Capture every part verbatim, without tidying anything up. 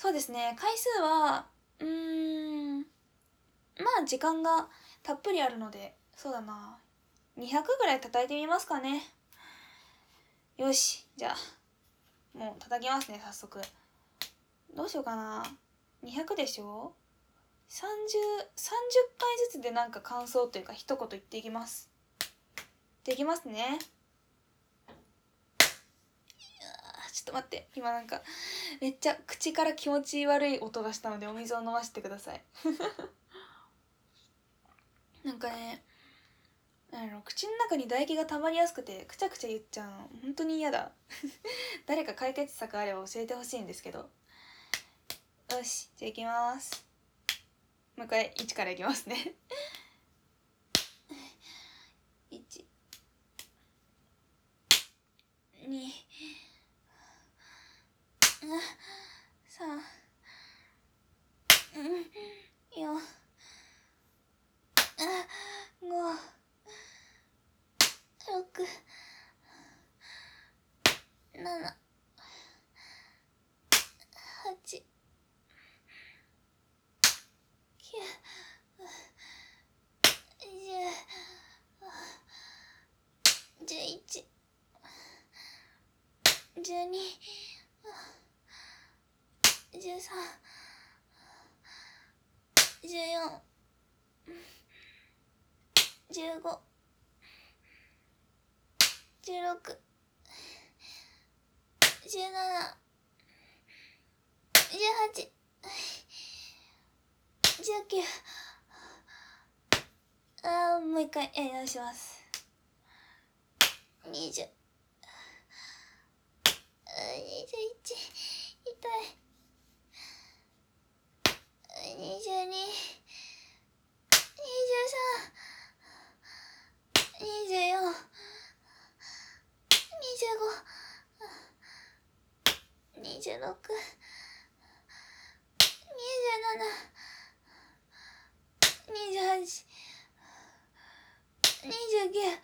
そうですね、回数はうーんまあ時間がたっぷりあるので、そうだな、にひゃくぐらい叩いてみますかね。よし、じゃあもう叩きますね、早速。どうしようかな。にひゃくでしょ。さんじゅう、さんじゅっかいずつでなんか感想というか一言言っていきます。できますね。ちょっと待って、今なんかめっちゃ口から気持ち悪い音がしたのでお水を飲ませてくださいなんかね、あの口の中に唾液が溜まりやすくてくちゃくちゃ言っちゃうの本当に嫌だ誰か解決策あれば教えてほしいんですけど。よし、じゃあいきます。もう一回いちからいきますねいちにさんよんごろくななはちきゅうじゅうじゅういちじゅうにじゅうさんじゅうよんじゅうごじゅうろくじゅうななじゅうはちじゅうきゅう。あーもう一回やり直します。にじゅうにじゅういち痛いにじゅうににじゅうさんにじゅうよんにじゅうごにじゅうろくにじゅうななにじゅうはちにじゅうきゅう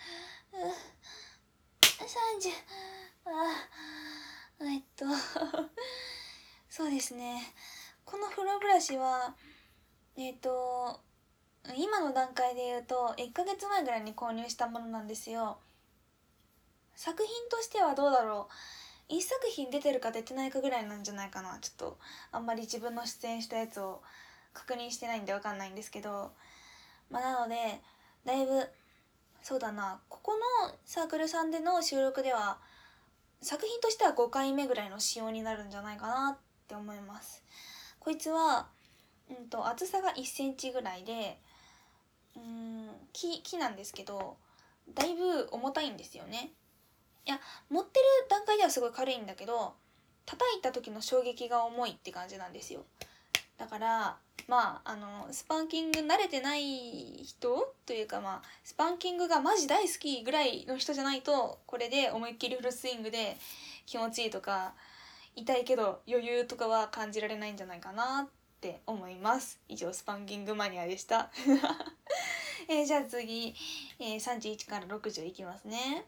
さんじゅう。あえっとそうですね、この風呂ブラシはえっと今の段階で言うといっかげつまえぐらいに購入したものなんですよ。作品としてはどうだろう、いっさく品出てるか出てないかぐらいなんじゃないかな。ちょっとあんまり自分の出演したやつを確認してないんで分かんないんですけど、まあなのでだいぶ、そうだな、ここのサークルさんでの収録では作品としてはごかいめぐらいの仕様になるんじゃないかなって思います。こいつは、うんと、厚さがいっセンチぐらいで、うーん木木なんですけどだいぶ重たいんですよね。いや、持ってる段階ではすごい軽いんだけど叩いた時の衝撃が重いって感じなんですよ。だからまああのスパンキング慣れてない人というか、まあスパンキングがマジ大好きぐらいの人じゃないとこれで思いっきりフルスイングで気持ちいいとか痛いけど余裕とかは感じられないんじゃないかなって思います。以上スパンキングマニアでしたえー、じゃあ次、えー、さんじゅういちからろくじゅういきますね。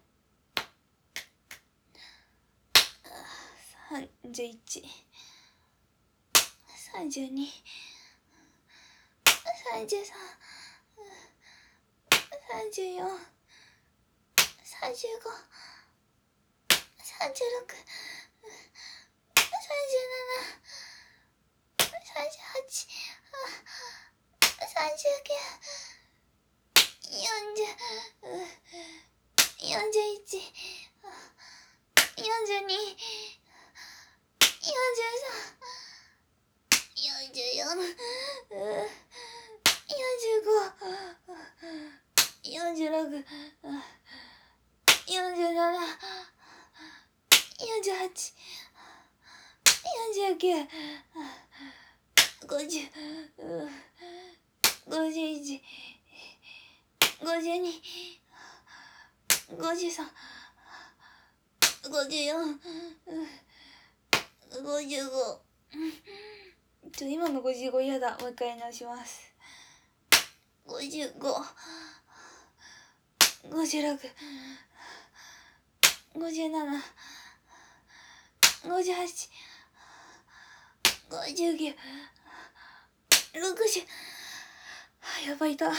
さんじゅういちさんじゅうにさんじゅうさんさんじゅうよんさんじゅうごさんじゅうろくさんじゅうななさんじゅうはちさんじゅうきゅうよんじゅうよんじゅういちよんじゅうによんじゅうさんよんじゅうよんよんじゅうごよんじゅうろくよんじゅうななよんじゅうはちよんじゅうきゅうごじゅうごじゅういちごじゅうにごじゅうさんごじゅうよんごじゅうご。ちょ今のごじゅうご嫌だ、もう一回直します。ごじゅうごごじゅうろくごじゅうななごじゅうはちごじゅうきゅう、ろくじゅう、やばいた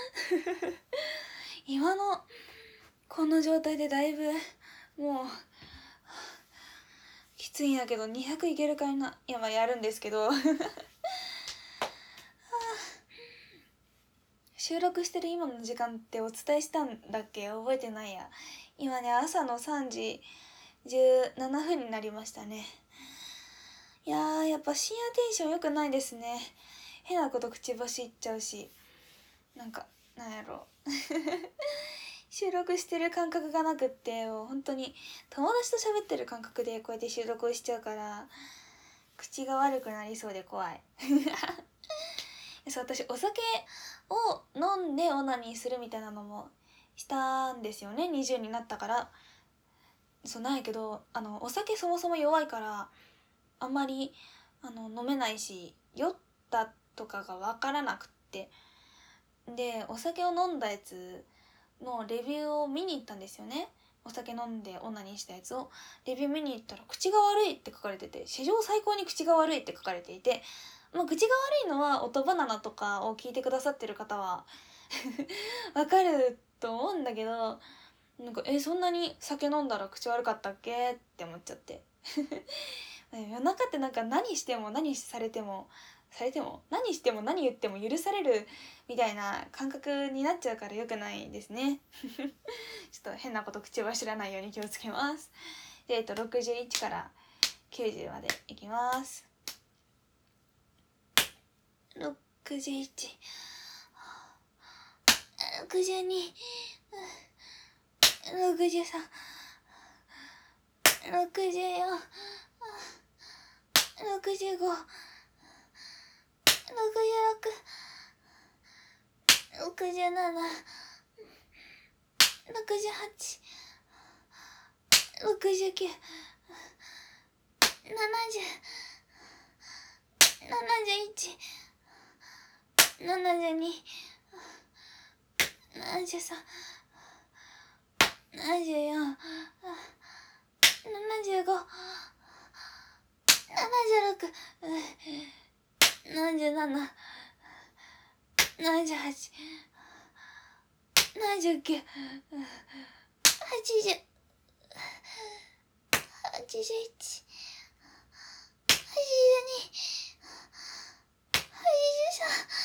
今のこの状態でだいぶもうきついんやけど、にひゃくいけるかいな。いやまあやるんですけど収録してる今の時間ってお伝えしたんだっけ、覚えてないや。今ね、朝のさんじじゅうななふんになりましたね。いやー、やっぱ深夜テンション良くないですね。変なこと口走っちゃうし、なんかなんやろ収録してる感覚がなくって、本当に友達と喋ってる感覚でこうやって収録をしちゃうから、口が悪くなりそうで怖いそう、私お酒を飲んでオナニーするみたいなのもしたんですよね、にじゅうになったから。そうなんやけど、あのお酒そもそも弱いからあんまりあの飲めないし、酔ったとかが分からなくって、でお酒を飲んだやつのレビューを見に行ったんですよね。お酒飲んでオナニーしたやつをレビュー見に行ったら、口が悪いって書かれてて、史上最高に口が悪いって書かれていて、まあ、口が悪いのは音バナナとかを聞いてくださってる方はわかると思うんだけど、なんかえそんなに酒飲んだら口悪かったっけって思っちゃって夜中ってなんか何しても何されてもされても何しても何言っても許されるみたいな感覚になっちゃうから良くないですねちょっと変なこと口は知らないように気をつけます。で、えっと、ろくじゅういちからきゅうじゅうまでいきます。ろくじゅういち、ろくじゅうに、ろくじゅうさん、ろくじゅうよん、ろくじゅうご、ろくじゅうろく、ろくじゅうなな、ろくじゅうはち、ろくじゅうきゅう、ななじゅう、ななじゅういち、ななじゅうに、ななじゅうさん、ななじゅうよん、ななじゅうご、ななじゅうろく、ななじゅうなな、ななじゅうはち、ななじゅうきゅう、はちじゅう、はちじゅういち、はちじゅうに、はちじゅうさん、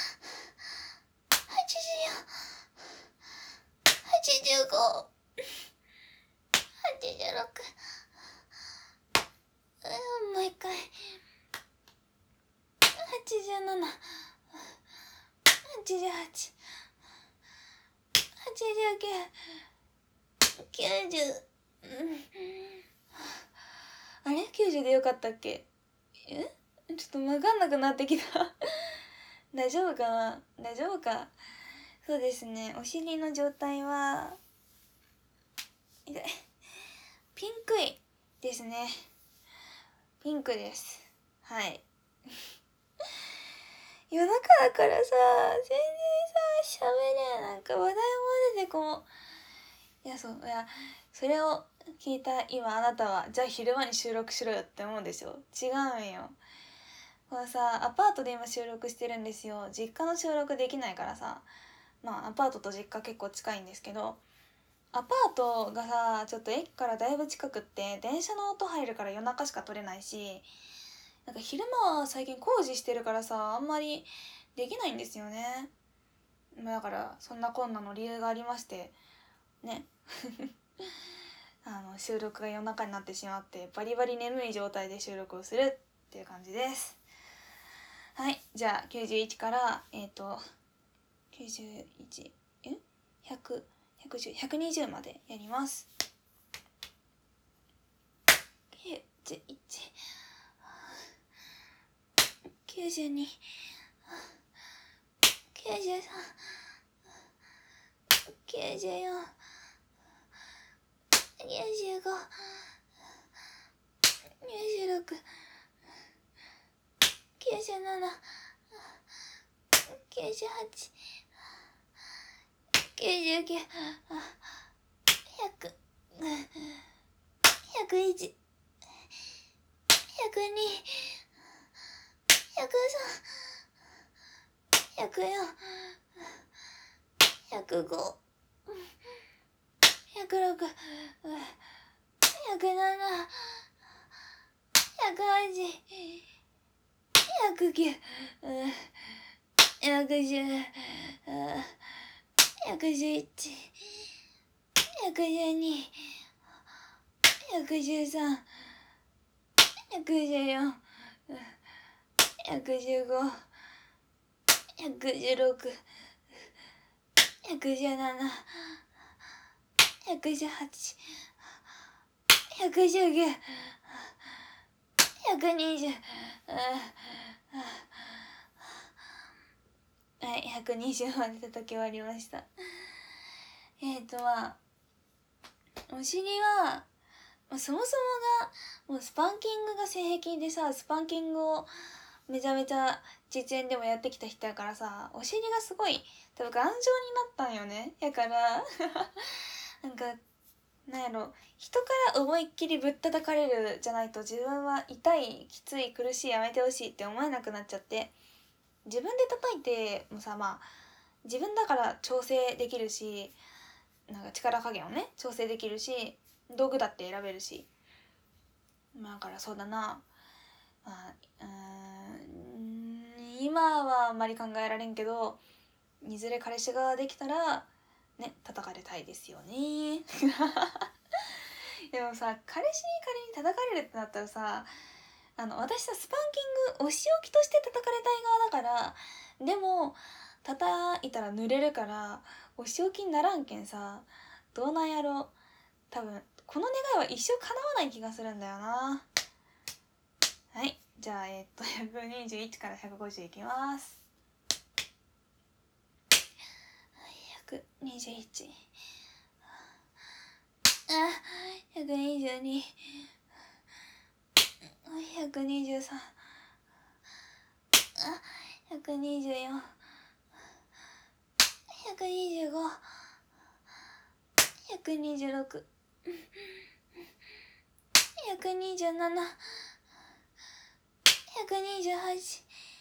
はちじゅうよん、はちじゅうご、はちじゅうろく、うん、もう一回、はちじゅうなな、はちじゅうはち、はちじゅうきゅう、きゅうじゅう、うん、あれきゅうじゅうでよかったっけ。えちょっと分かんなくなってきた大丈夫かな、大丈夫か。そうですね、お尻の状態は痛い、ピンクいですね。ピンクです。はい夜中だからさ、全然さ喋れなんか話題も出てこう。いや、そういやそれを聞いた今あなたは、じゃあ昼間に収録しろよって思うんですよ。違うんよ。これさ、アパートで今収録してるんですよ。実家の収録できないからさ、まあアパートと実家結構近いんですけど、アパートがさちょっと駅からだいぶ近くって、電車の音入るから夜中しか撮れないし、なんか昼間は最近工事してるからさあんまりできないんですよね。だからそんなこんなの理由がありましてねあの収録が夜中になってしまって、バリバリ眠い状態で収録をするっていう感じです。はい、じゃあきゅうじゅういちからえっ、ー、ときゅうじゅういち、えひゃく、ひゃくじゅう、ひゃくにじゅうまでやります。きゅうじゅういち、きゅうじゅうに、きゅうじゅうさん、きゅうじゅうよん、きゅうじゅうご、きゅうじゅうろく、きゅうじゅうなな、きゅうじゅうはち、きゅうじゅうきゅう、ひゃく、ひゃくいち、ひゃくに、ひひゃくよん、ひゃくご、ひゃくろく、ひゃくなな、ひゃくはち、ひゃくきゅう、ひゃくじゅう、ひゃくじゅういち、ひゃくじゅうに、ひゃくじゅうさん、ひゃくじゅうよん、ひゃくじゅうご、ひゃくじゅうろく、ひゃくじゅうなな、ひゃくじゅうはち、ひゃくじゅうきゅう、ひゃくにじゅう、はい、ひゃくにじゅうまで叩き終わりました。えっとまあお尻は、まあ、そもそもがもうスパンキングが性癖でさ、スパンキングをめちゃめちゃ実演でもやってきた人やからさ、お尻がすごい多分頑丈になったんよね。やからなんかなんやろ、人から思いっきりぶったたかれるじゃないと自分は痛い、きつい、苦しい、やめてほしいって思えなくなっちゃって、自分で叩いてもさ、まあ自分だから調整できるし、なんか力加減をね調整できるし、道具だって選べるし、まあだからそうだな、まあ、うーん今はあんまり考えられんけど、いずれ彼氏ができたらね叩かれたいですよねでもさ、彼氏に仮に叩かれるってなったらさ、あの私さスパンキングお仕置きとして叩かれたい側だから、でも叩いたら濡れるからお仕置きにならんけんさ、どうなんやろ、多分この願いは一生叶わない気がするんだよな。はい、じゃあえー、っとひゃくにじゅういちからひゃくごじゅういきます。ひゃくにじゅういち、あ、ひゃくにじゅうに、ひゃくにじゅうさん、あ、ひゃくにじゅうよん、ひゃくにじゅうご、ひゃくにじゅうろく、ひゃくにじゅうなな、ひゃくにじゅうはち、ひ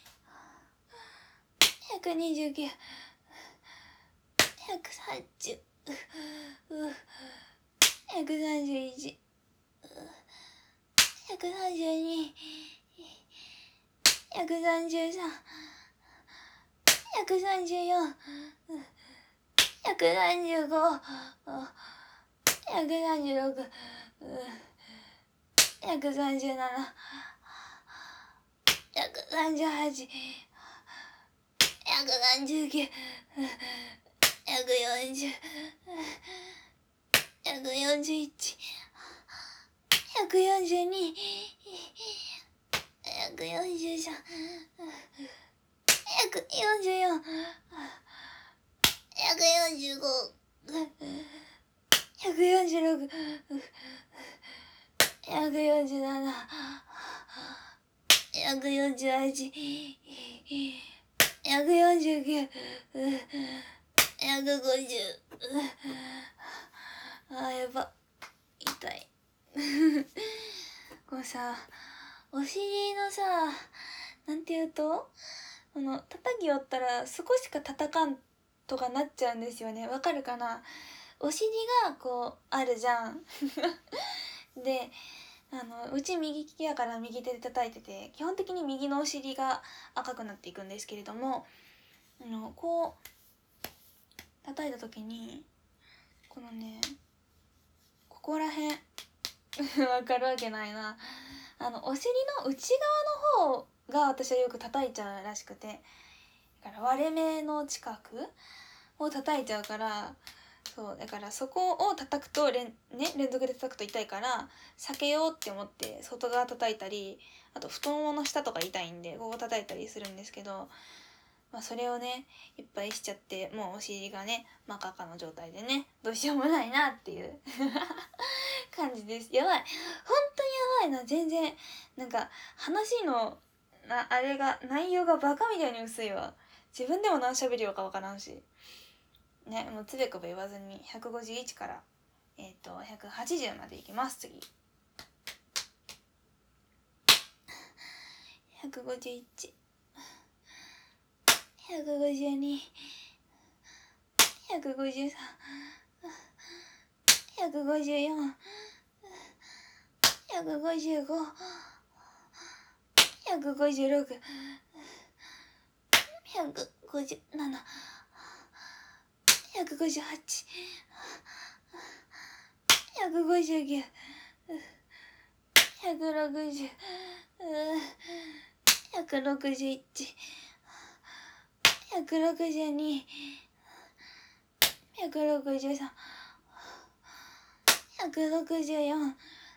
ゃくにじゅうきゅう、ひゃくさんじゅう、ひゃくさんじゅういち、ひゃくさんじゅうに、ひゃくさんじゅうさん、ひゃくさんじゅうよん、ひゃくさんじゅうご、ひゃくさんじゅうろく、ひゃくさんじゅうなな、ひゃくさんじゅうはち、ひゃくさんじゅうきゅう、ひゃくよんじゅう、ひゃくよんじゅういち、ひゃくよんじゅうに、ひゃくよんじゅうさん、ひゃくよんじゅうよん、ひゃくよんじゅうご、ひゃくよんじゅうろく、ひゃくよんじゅうなな、ひゃくよんじゅうはち、ひゃくよんじゅうきゅう、ひゃくごじゅう、あーやば、痛いこうさ、お尻のさ、なんていうと、この叩きよったら少しか叩かんとかなっちゃうんですよね。わかるかな。お尻がこうあるじゃんで、あのうち右利きやから右手で叩いてて、基本的に右のお尻が赤くなっていくんですけれども、あのこう叩いた時にこのね、ここら辺わかるわけないな、あのお尻の内側の方が私はよく叩いちゃうらしくて、だから割れ目の近くを叩いちゃうから、そうだからそこを叩くと連、ね、連続で叩くと痛いから避けようって思って外側叩いたり、あと太ももの下とか痛いんでここ叩いたりするんですけど、まあ、それをねいっぱいしちゃって、もうお尻がね真っ赤っかの状態でね、どうしようもないなっていう感じです。やばい、本当にやばいな。全然なんか話のなあれが内容がバカみたいに薄いわ。自分でも何喋るよかわからんしね。もうつべこべ言わずにひゃくごじゅういちからえっ、ー、とひゃくはちじゅうまでいきます。次ひゃくごじゅういち、ひひゃくごじゅうに、ひゃくごじゅうさん、ひゃくごじゅうよん、ひゃくごじゅうご、ひゃくごじゅうろく、ひゃくごじゅうなな、ひゃくごじゅうはち、ひゃくごじゅうきゅう、ひゃくろくじゅう、ひゃくろくじゅういち、ひゃくろくじゅうに、ひゃくろくじゅうさん、ひゃくろくじゅうよん、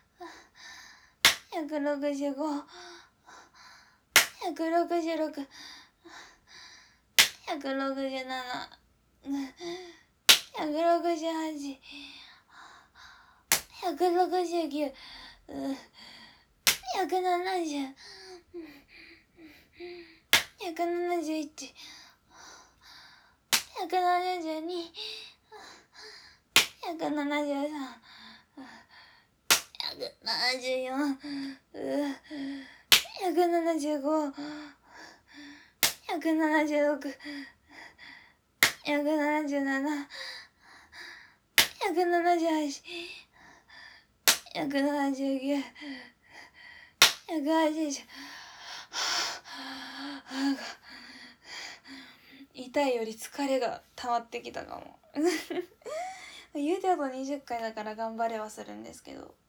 ひゃくろくじゅうご、ひゃくろくじゅうろく、ひゃくろくじゅうなな、ひゃくろくじゅうはち、ひゃくろくじゅうきゅう、ひゃくななじゅう、ひゃくななじゅういち、ひゃくななじゅうに、ひゃくななじゅうさん、ひゃくななじゅうよん、ひゃくななじゅうご、ひゃくななじゅうろく、ひゃくななじゅうなな、ひゃくななじゅうはち、ひゃくななじゅうきゅう、ひゃくはちじゅう、なんか痛いより疲れが溜まってきたかも言うてあとにじゅっかいだから頑張れはするんですけど、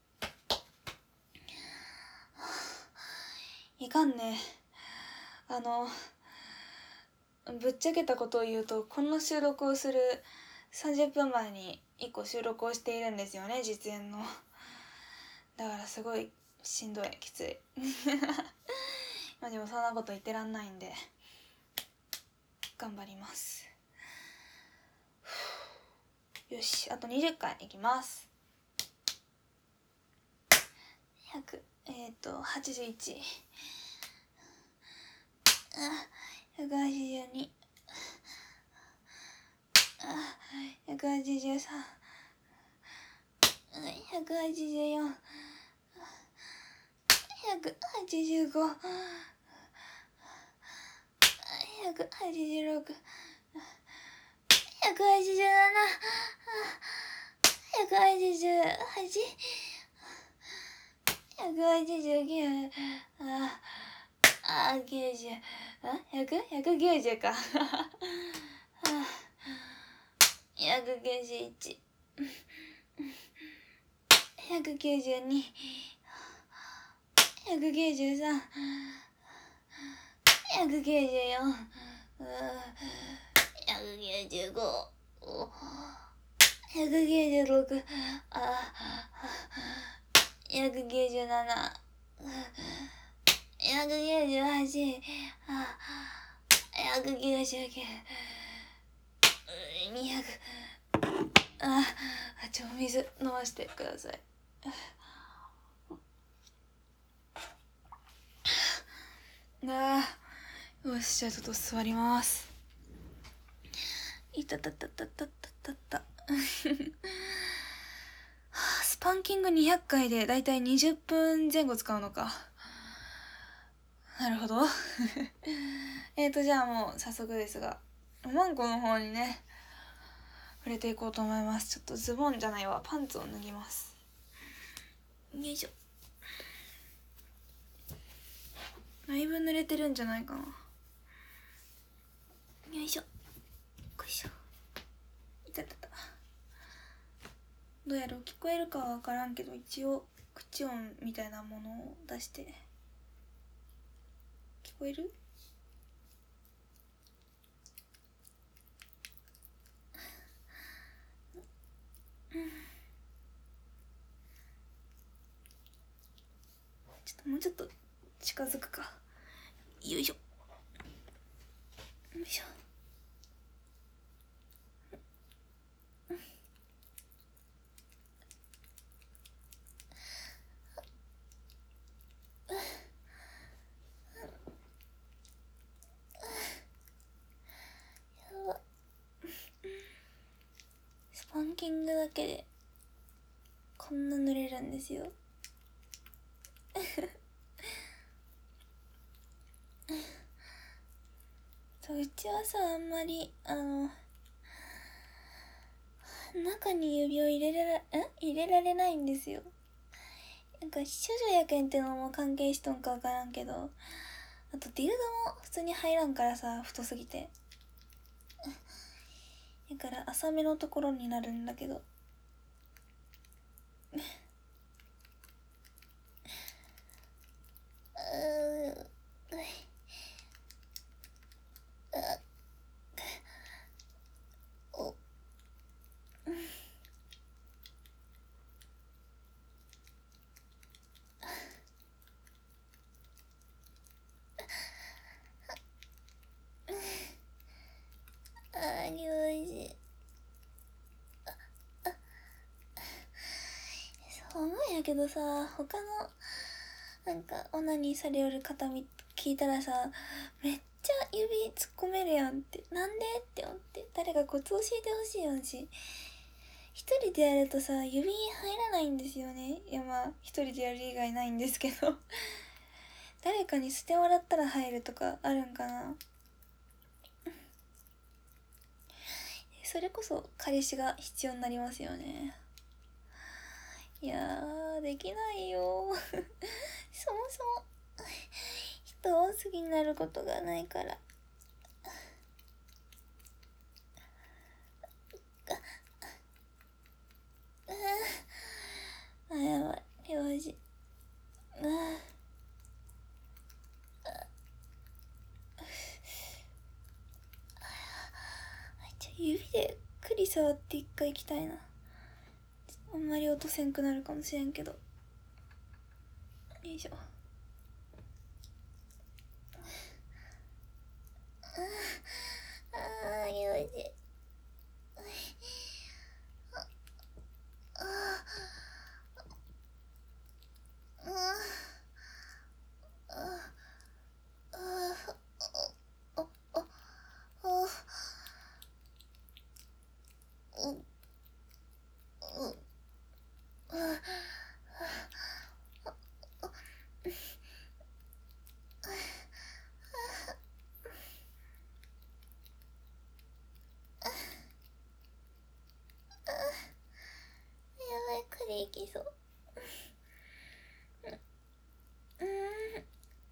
いかんね。あのぶっちゃけたことを言うと、この収録をするさんじゅっぷんまえにいっこ収録をしているんですよね、実演の。だからすごいしんどい、きついまあでもそんなこと言ってらんないんで頑張ります。よし、あとにじゅっかいいきます。ひゃくえっ、ー、とはちじゅういち、ひゃくはちじゅうに、ひゃくはちじゅうさん、ひゃくはちじゅうよん、ひゃくはちじゅうご、ひゃくはちじゅうろく、ひゃくはちじゅうなな、ひゃくはちじゅうはち、ひゃくはちじゅうきゅう、ああきゅうじゅう、あひゃく ひゃくきゅうじゅうかひゃくきゅうじゅういち、ひゃくきゅうじゅうに、ひゃくきゅうじゅうさん、ひゃくきゅうじゅうよん、ひゃくきゅうじゅうご、ひゃくきゅうじゅうろく、あひゃくきゅうじゅうなな、ひゃくきゅうじゅうはち、ひゃくきゅうじゅうきゅう、にひゃく、あちょお水飲ませてください。あよし、じゃあちょっと座ります。いたたたたたたたたスパンキングにひゃっかいでだいたいにじゅっぷんぜん後使うのか。なるほどえーとじゃあもう早速ですが、マンコの方にね触れていこうと思います。ちょっとズボンじゃないわ、パンツを脱ぎます。よいしょ。だいぶ濡れてるんじゃないかな。よいしょ、よいしょ。いたたた。どうやろう、聞こえるかは分からんけど、一応口音みたいなものを出して。聞こえる？ちょっともうちょっと近づくか。よいしょ、よいしょ。スパンキングだけでこんな濡れるんですよそう、うちはさ、あんまりあの中に指を入れられん入れられないんですよ。なんか処女やけんってのも関係しとんかわからんけど、あとディルドも普通に入らんからさ、太すぎて。だから浅めのところになるんだけどありおいしい。そう思うんやけどさ、他のなんかオナニーされよる方み聞いたらさ、めっちゃ指突っ込めるやんって、なんでって思って、誰かコツ教えてほしいやんし。一人でやるとさ、指入らないんですよね。いやまあ一人でやる以外ないんですけど誰かに捨てもらったら入るとかあるんかな。それこそ彼氏が必要になりますよね。いやー、できないよそもそも人を好きになることがないから。あ、やばい、用事。あちょ指で栗触って一回行きたいな。あんまり音せんくなるかもしれんけど。よいしょ。ああ、用事。ああいきそう。うん。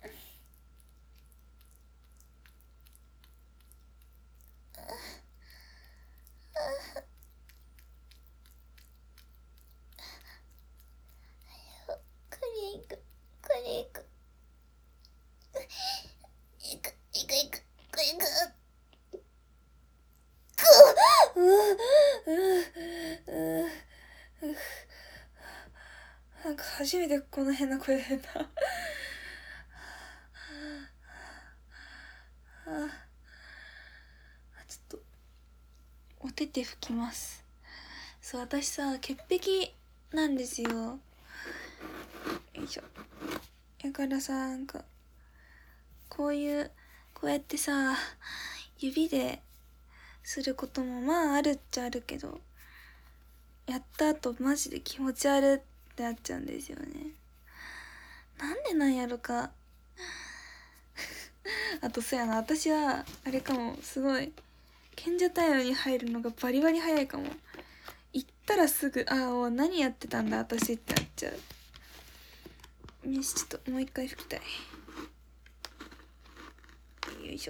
クリーククリークいくいくいくクリークくううううなんか初めてこの変な声出たあ、ちょっとお手手拭きます。そう、私さ潔癖なんですよ。よいしょ。だからさ、なんかこういうこうやってさ指ですることもまああるっちゃあるけど、やった後マジで気持ち悪ってなっちゃうんですよね。なんでなんやろかあとそうやな、私はあれかも、すごい賢者タイムに入るのがバリバリ早いかも。行ったらすぐ、ああもう何やってたんだ私ってなっちゃう。よし、ちょっともう一回拭きたい。よいしょ。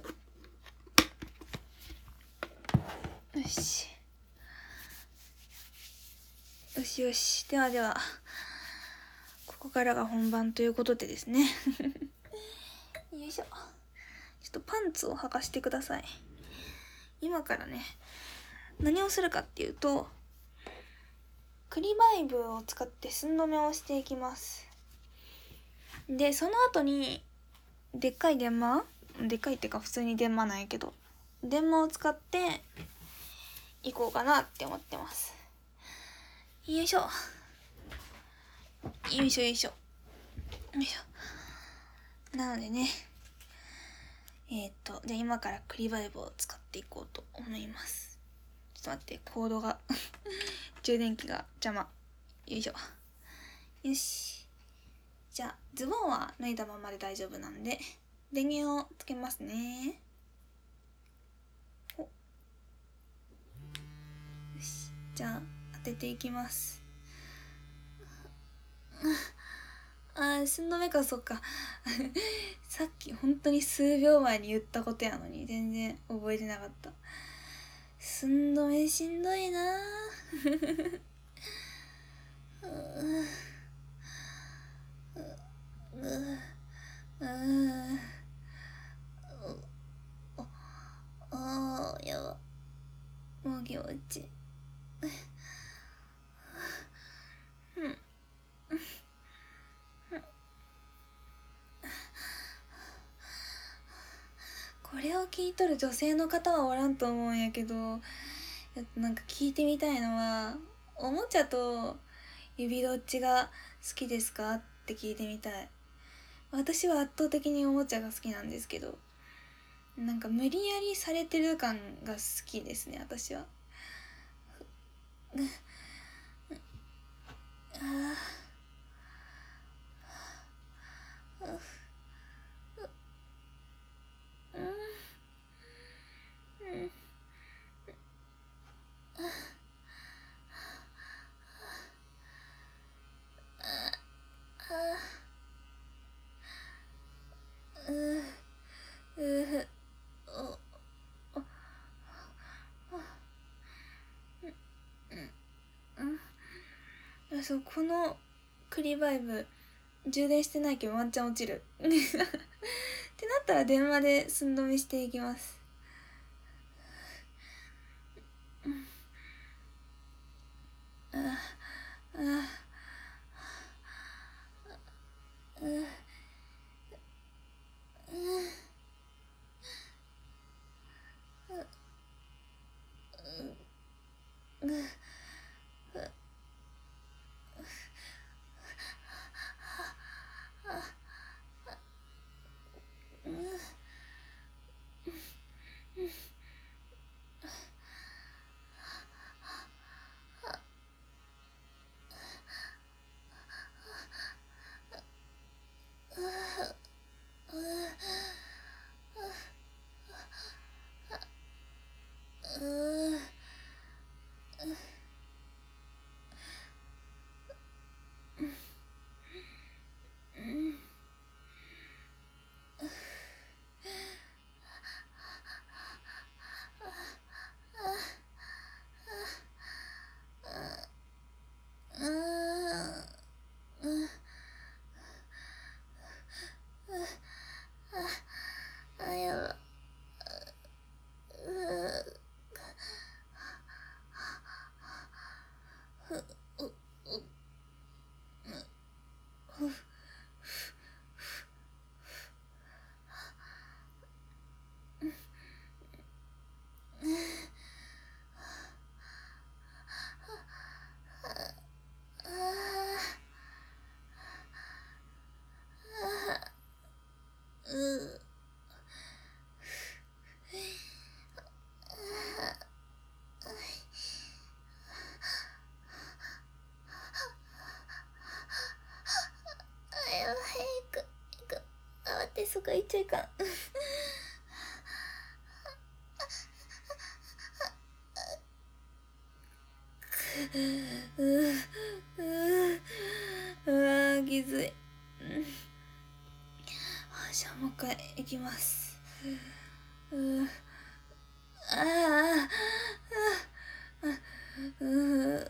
よしよしよし。ではではここからが本番ということでですねよいしょ。ちょっとパンツを履かしてください。今からね、何をするかっていうと、クリバイブを使って寸止めをしていきます。でその後にでっかい電話、でっかいっていうか普通に電話なんやけど、電話を使っていこうかなって思ってます。よいしょよいしょよいしょよいしょ。なのでね、えー、っとじゃあ今からクリバイブを使っていこうと思います。ちょっと待って、コードが充電器が邪魔。よいしょ。よし、じゃあズボンは脱いだままで大丈夫なんで電源をつけますね。 じゃあ当てていきます。あー寸止めか。そっかさっき本当に数秒前に言ったことやのに全然覚えてなかった。寸止めしんどいなううううあーやば、もう気持ちいいこれを聞いとる女性の方はおらんと思うんやけど、なんか聞いてみたいのは、おもちゃと指どっちが好きですかって聞いてみたい。私は圧倒的におもちゃが好きなんですけど、なんか無理やりされてる感が好きですね、私は。あうううあ、そう、このクリバイブ充電してないけどワンチャン落ちるってなったら電話で寸止めしていきます。ああああやばそこ行っちゃいかんうううわきつい。じゃあもう一回いきます。うああうう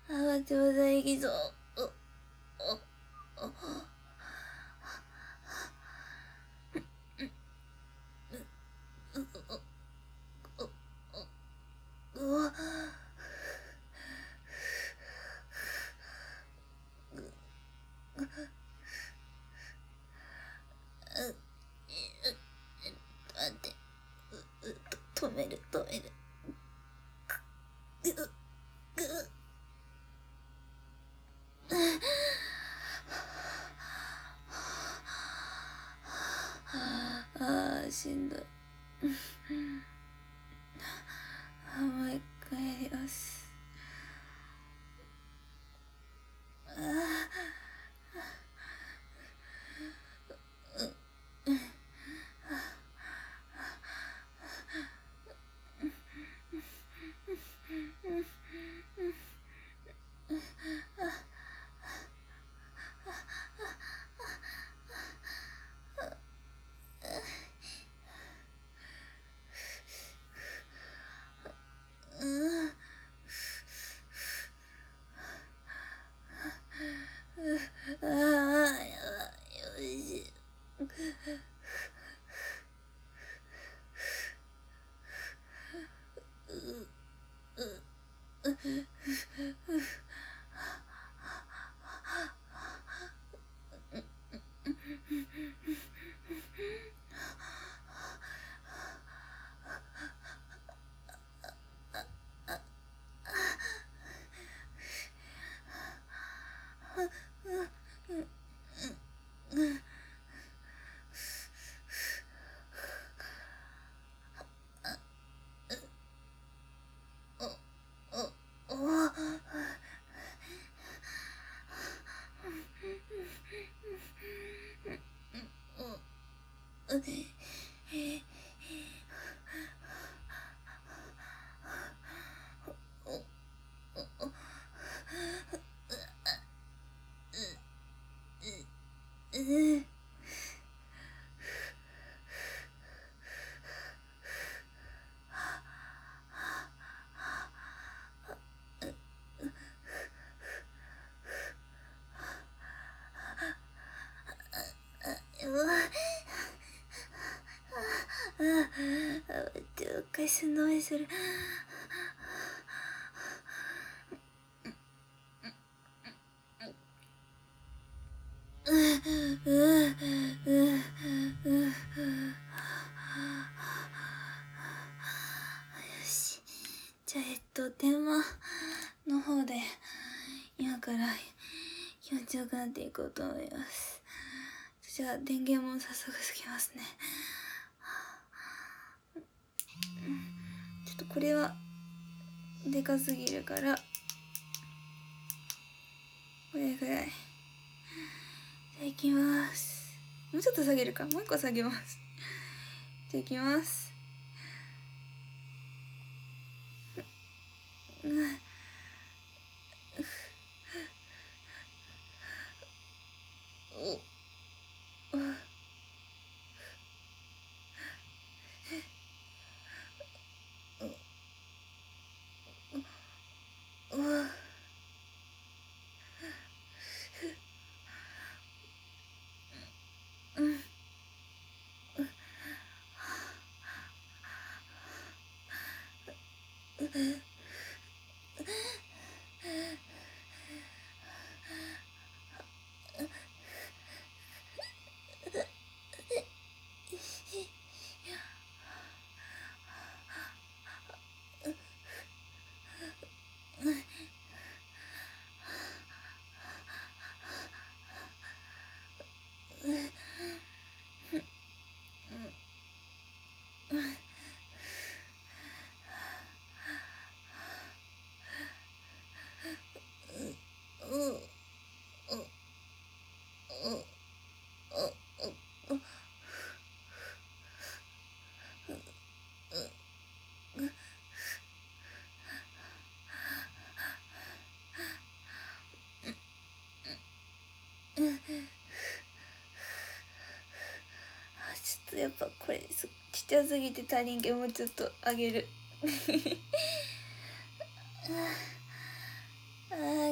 あーちょうだいきそう。おおおお待って、止める止める。あーしんどい。もう一回やります。ああ、よし。回数のめする。よし、じゃあえっと電話の方で今から気持ちよくなっていこうと思います。じゃあ電源も早速つけますね。ちょっとこれはでかすぎるからこれぐらい。じゃあいきます。もうちょっと下げるか。もう一個下げます。じゃあいきます。うん。おおおうんちょっとやっぱこれちっちゃすぎて足りんけどもうちょっと上げる。ああ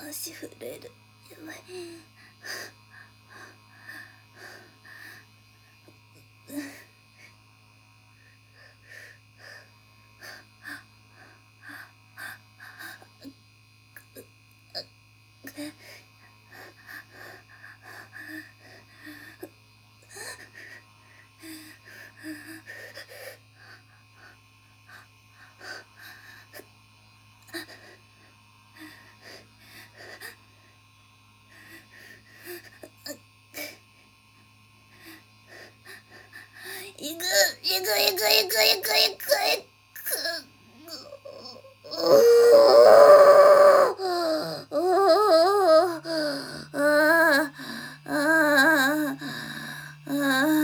足震える。やばい。いくいくいくいくいくいくいく。ああああああ